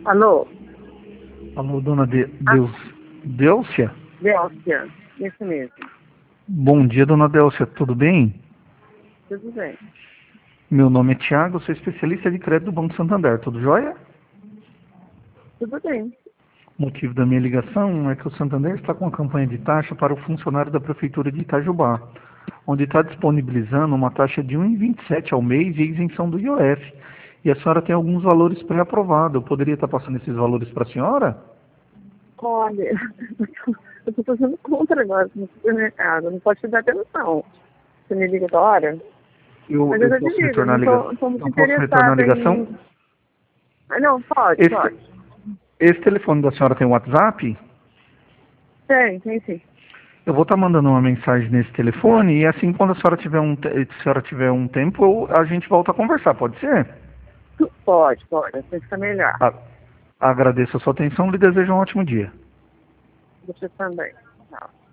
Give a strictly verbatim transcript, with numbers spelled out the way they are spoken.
Alô? Alô, dona de... Ah. Deus... Délcia? Délcia, isso mesmo. Bom dia, dona Délcia, tudo bem? Tudo bem. Meu nome é Thiago, sou especialista de crédito do Banco Santander, tudo jóia? Tudo bem. O motivo da minha ligação é que o Santander está com uma campanha de taxa para o funcionário da Prefeitura de Itajubá, onde está disponibilizando uma taxa de um vírgula vinte e sete ao mês e isenção do I O F. E a senhora tem alguns valores pré-aprovados. Eu poderia estar passando esses valores para a senhora? Olha, eu estou fazendo compra agora no supermercado. Não pode te dar atenção. Você me liga da hora? Eu, Mas eu eu já te posso digo, eu retornar a não ligação? estou muito Eu posso retornar a interessada ligação? em... Ah, não, pode, Esse, pode. esse telefone da senhora tem WhatsApp? Tem, tem sim. Eu vou estar mandando uma mensagem nesse telefone e assim quando a senhora tiver um, te- se a senhora tiver um tempo, eu- a gente volta a conversar, pode ser? Pode, pode. Assim fica melhor. A- Agradeço a sua atenção e lhe desejo um ótimo dia. Você também. Tchau.